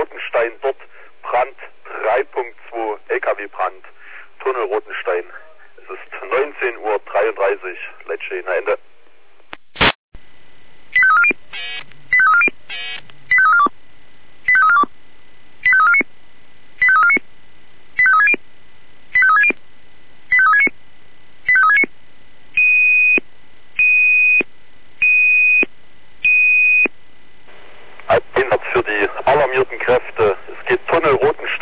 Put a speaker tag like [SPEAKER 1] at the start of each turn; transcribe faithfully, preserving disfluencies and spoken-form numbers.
[SPEAKER 1] Rotenstein, dort Brand drei Punkt zwei, L K W-Brand, Tunnel Rotenstein. Es ist neunzehn Uhr dreiunddreißig, Leitstehen, Ende. Einsatz für die alarmierten Kräfte. Es geht Tunnel Rotenstein.